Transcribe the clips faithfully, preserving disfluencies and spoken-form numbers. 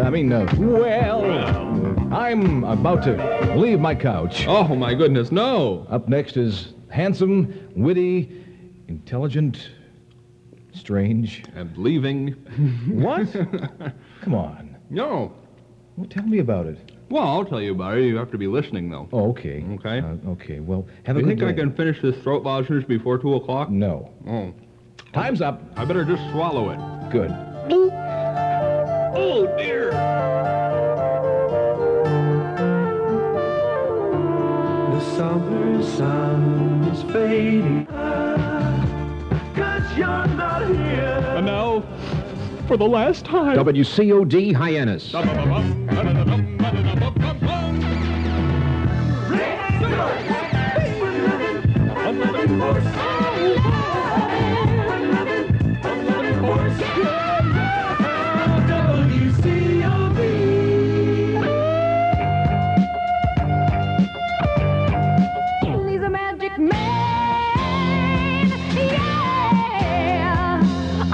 I mean, uh, well, I'm about to leave my couch. Oh, my goodness, no. Up next is handsome, witty, intelligent, strange. And leaving. What? Come on. No. Well, tell me about it. Well, I'll tell you about it. You have to be listening, though. Oh, okay. Okay. Uh, okay, well, have Do a you good think I day. can finish this throat lozenges before two o'clock? No. Oh. Time's up. I better just swallow it. Good. Oh, dear. The summer sun is fading. Cause you're not here. And now, for the last time. W C O D Hyannis. He's a magic man, yeah.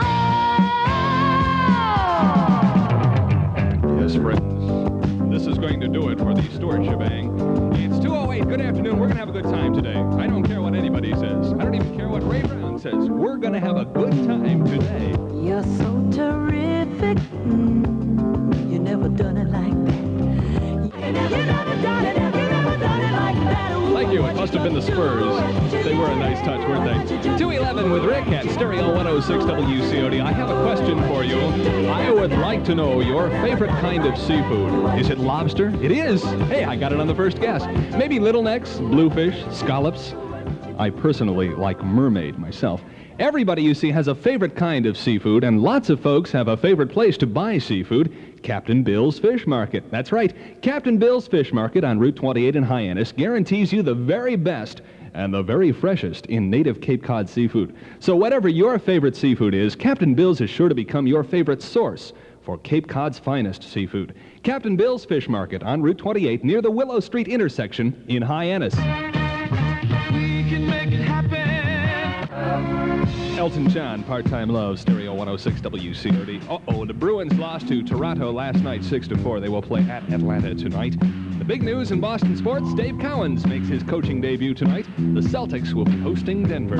Oh. Yes, friends. This is going to do it for the Stewart Shebang. It's two oh eight. Good afternoon. We're going to have a good time today. I don't care what anybody says. I don't even care what Ray Brown says. We're going to have a good time today. You're so terrific. Mm, you never done it like that. You never done it, done it, you never done it like that. Ooh, Thank you. It must have been the Spurs. They were a nice touch, weren't they? two eleven with Rick at Stereo one oh six W C O D. I have a question for you. I would like to know your favorite kind of seafood. Is it lobster? It is. Hey, I got it on the first guess. Maybe little necks, bluefish, scallops. I personally like mermaid myself. Everybody, you see, has a favorite kind of seafood, and lots of folks have a favorite place to buy seafood, Captain Bill's Fish Market. That's right. Captain Bill's Fish Market on Route twenty-eight in Hyannis guarantees you the very best and the very freshest in native Cape Cod seafood. So whatever your favorite seafood is, Captain Bill's is sure to become your favorite source for Cape Cod's finest seafood. Captain Bill's Fish Market on Route twenty-eight near the Willow Street intersection in Hyannis. We can make it happen. Elton John, Part-Time Love, Stereo one oh six W C O D. Uh-oh, the Bruins lost to Toronto last night, six to four. They will play at Atlanta tonight. The big news in Boston sports, Dave Cowens makes his coaching debut tonight. The Celtics will be hosting Denver.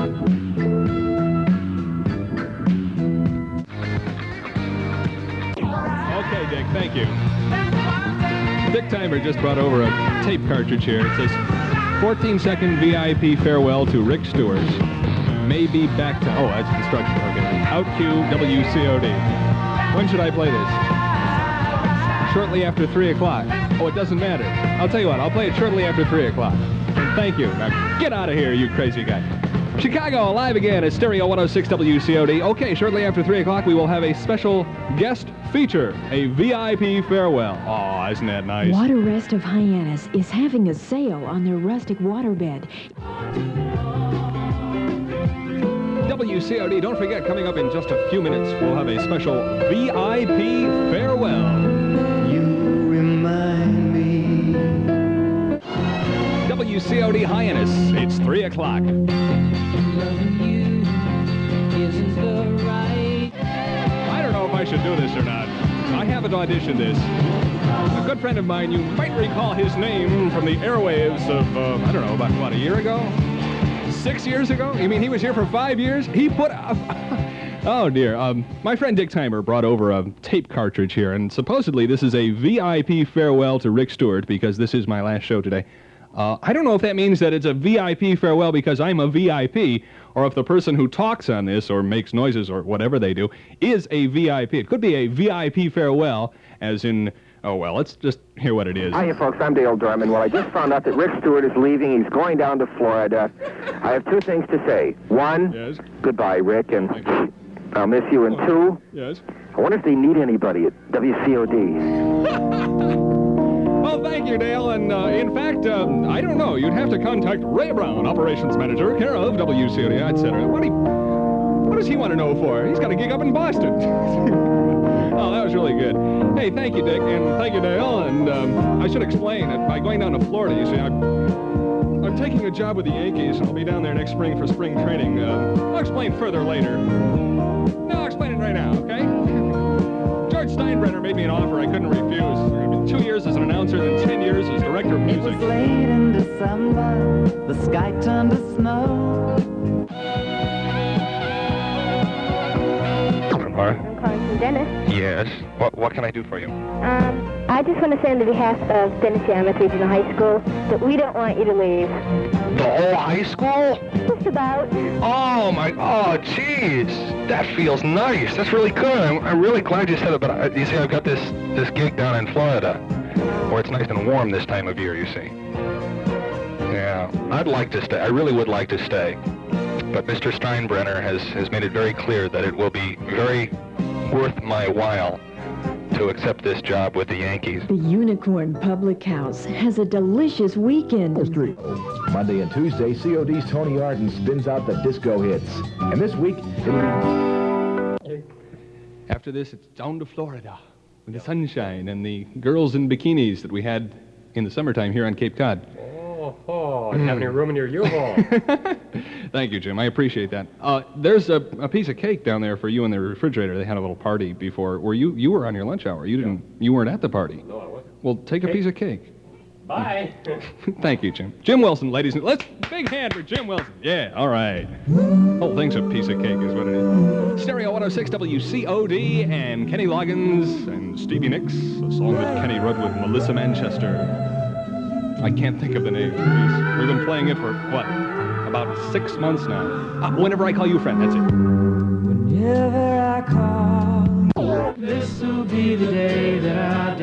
Okay, Dick, thank you. Dick Timer just brought over a tape cartridge here. It says, fourteen-second V I P farewell to Rick Stewart. Maybe back to... Oh, that's instruction. Okay. Out Q W C O D. When should I play this? Shortly after three o'clock. Oh, it doesn't matter. I'll tell you what. I'll play it shortly after three o'clock. Thank you. Now, get out of here, you crazy guy. Chicago, live again at Stereo one oh six W C O D. Okay, shortly after three o'clock, we will have a special guest feature, a V I P farewell. Oh, isn't that nice? Water Rest of Hyannis is having a sale on their rustic waterbed. W C O D, don't forget, coming up in just a few minutes, we'll have a special V I P farewell. You remind me. W C O D Hyannis, it's three o'clock. loving you isn't the right. I don't know if I should do this or not. I haven't auditioned this. A good friend of mine, you might recall his name from the airwaves of, uh, I don't know, about, what, a year ago? Six years ago? You mean he was here for five years? He put up... Oh, dear. Um, my friend Dick Timer brought over a tape cartridge here, and supposedly this is a V I P farewell to Rick Stewart, because this is my last show today. Uh, I don't know if that means that it's a V I P farewell because I'm a V I P, or if the person who talks on this or makes noises or whatever they do is a V I P. It could be a V I P farewell, as in... Oh, well, let's just hear what it is. Hiya, folks. I'm Dale Dorman. Well, I just found out that Rick Stewart is leaving. He's going down to Florida. I have two things to say. One, Yes? goodbye, Rick, and I'll miss you. And two, Yes? I wonder if they need anybody at W C O D. Well, thank you, Dale. And, uh, in fact, um, I don't know. You'd have to contact Ray Brown, Operations Manager, care of W C O D, et cetera. What, do you, what does he want to know for? He's got a gig up in Boston. Oh, that was really good. Hey, thank you, Dick, and thank you, Dale. And um, I should explain that by going down to Florida, you see, I'm, I'm taking a job with the Yankees, and I'll be down there next spring for spring training. Uh, I'll explain further later. No, I'll explain it right now, okay? George George Steinbrenner made me an offer I couldn't refuse. Two years as an announcer, then ten years as director of It music. was late in December, the sky turned to snow. Laura? I'm calling from Dennis. Yes. What What can I do for you? Um, I just want to say on the behalf of Dennis Yarmouth Regional High School that we don't want you to leave. The whole high school? Just about. Oh my! Oh, jeez, that feels nice. That's really good. I'm, I'm really glad you said it. But I, you see, I've got this this gig down in Florida, where it's nice and warm this time of year. You see. Yeah, I'd like to stay. I really would like to stay. But Mister Steinbrenner has, has made it very clear that it will be very worth my while to accept this job with the Yankees. The Unicorn Public House has a delicious weekend. Street. Monday and Tuesday, C O D's Tony Arden spins out the disco hits. And this week, it'll After this, it's down to Florida with the sunshine and the girls in bikinis that we had in the summertime here on Cape Cod. Oh, oh, you have any room in your U-Haul? Thank you, Jim. I appreciate that. Uh, there's a, a piece of cake down there for you in the refrigerator. They had a little party before. Were you you were on your lunch hour? You didn't. You weren't at the party. No, I wasn't. Well, take a piece of cake. Bye. Thank you, Jim. Jim Wilson, ladies and let's big hand for Jim Wilson. Yeah, all right. Whole thing's a piece of cake, is what it is. Stereo one oh six W C O D and Kenny Loggins and Stevie Nicks, a song that Kenny wrote with Melissa Manchester. I can't think of the name. Please. We've been playing it for what? About six months now. Uh, whenever I call you a friend, that's it. Whenever I call, this will be the day that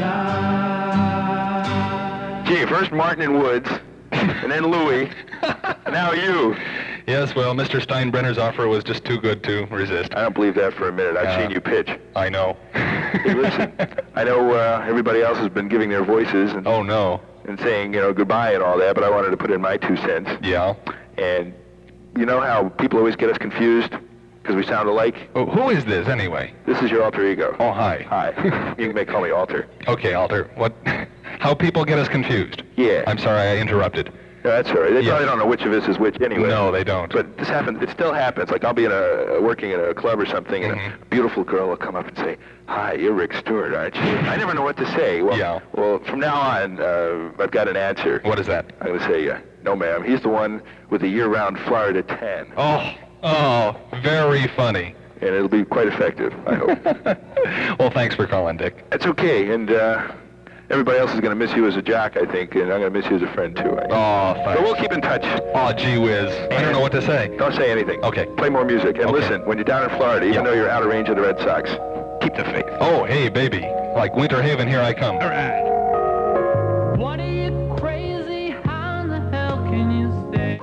I die. Gee, first Martin and Woods, and then Louie, and now you. Yes, well, Mister Steinbrenner's offer was just too good to resist. I don't believe that for a minute. I've Uh, seen you pitch. I know. Hey, listen, I know uh, everybody else has been giving their voices and, Oh, no. and saying, you know, goodbye and all that, but I wanted to put in my two cents. Yeah? And you know how people always get us confused because we sound alike? Oh, who is this, anyway? This is your alter ego. Oh, hi. Hi. You may call me Alter. Okay, Alter. What? How people get us confused? Yeah. I'm sorry I interrupted. No, that's all right. They Yeah. probably don't know which of us is which anyway. No, they don't. But this happens. It still happens. Like I'll be in a working in a club or something, and Mhm. a beautiful girl will come up and say, "Hi, you're Rick Stewart, aren't you?" I never know what to say. Well, Yeah. well, from now on, uh, I've got an answer. What is that? I'm going to say, uh, "No, ma'am. He's the one with the year-round Florida tan." Oh, oh, very funny. And it'll be quite effective, I hope. Well, thanks for calling, Dick. That's okay. And uh, everybody else is going to miss you as a jock, I think, and I'm going to miss you as a friend too. I Oh, So thanks. we'll keep in touch. Oh, gee whiz. I don't know what to say. Don't say anything. Okay. Play more music. And Okay. listen, when you're down in Florida, even Yeah. though you're out of range of the Red Sox, keep the faith. Oh, hey, baby. Like Winter Haven, here I come. All right. What are you crazy? How in the hell can you stay?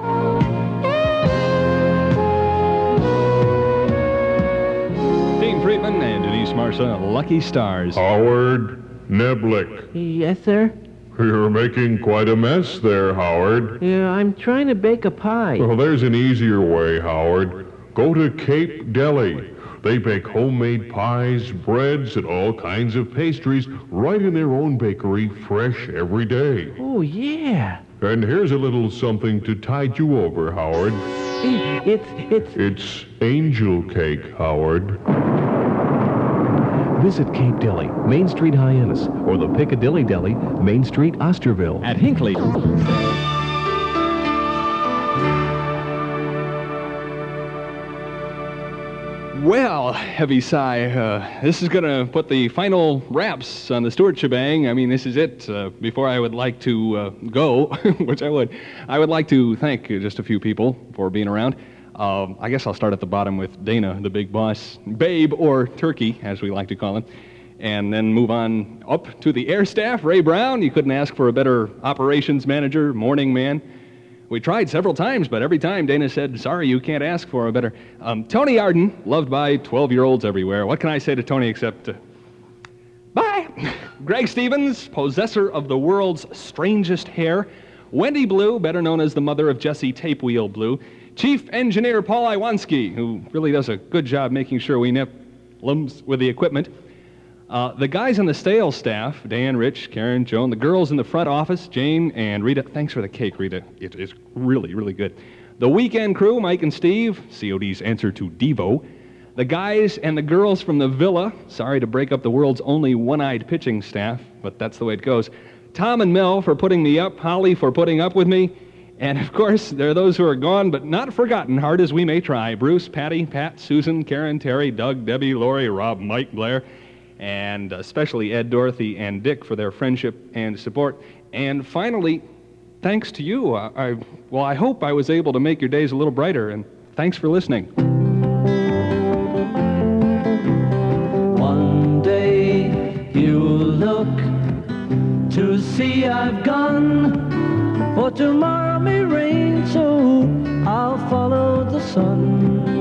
Dean Friedman and Denise Marsa, Lucky Stars. Howard Neblick. Yes, sir? You're making quite a mess there, Howard. Yeah, I'm trying to bake a pie. Well, there's an easier way, Howard. Go to Cape Deli. They bake homemade pies, breads, and all kinds of pastries right in their own bakery, fresh every day. Oh, yeah. And here's a little something to tide you over, Howard. It's, it's... It's angel cake, Howard. Visit Cape Deli, Main Street Hyannis, or the Piccadilly Deli, Main Street Osterville. At Hinckley. Well, heavy sigh. Uh, this is going to put the final wraps on the Stewart shebang. I mean, this is it. Uh, before I would like to uh, go, which I would, I would like to thank uh, just a few people for being around. Um, I guess I'll start at the bottom with Dana, the big boss, Babe, or Turkey, as we like to call him, and then move on up to the air staff. Ray Brown, you couldn't ask for a better operations manager, morning man. We tried several times, but every time Dana said, sorry, you can't ask for a better. Um, Tony Arden, loved by twelve-year-olds everywhere. What can I say to Tony except, uh, bye. Greg Stevens, possessor of the world's strangest hair. Wendy Blue, better known as the mother of Jesse Tapewheel Blue. Chief Engineer Paul Iwanski, who really does a good job making sure we nip lumps with the equipment. Uh, the guys on the sales staff, Dan, Rich, Karen, Joan, the girls in the front office, Jane and Rita. Thanks for the cake, Rita. It is really, really good. The weekend crew, Mike and Steve, C O D's answer to Devo. the guys and the girls from the Villa, sorry to break up the world's only one-eyed pitching staff, but that's the way it goes. Tom and Mel for putting me up, Holly for putting up with me, and of course, there are those who are gone but not forgotten, hard as we may try. Bruce, Patty, Pat, Susan, Karen, Terry, Doug, Debbie, Lori, Rob, Mike, Blair, and especially Ed, Dorothy, and Dick for their friendship and support. And finally, thanks to you. I, I, well, I hope I was able to make your days a little brighter, and thanks for listening. One day you'll look to see I've gone, for tomorrow may rain, so I'll follow the sun.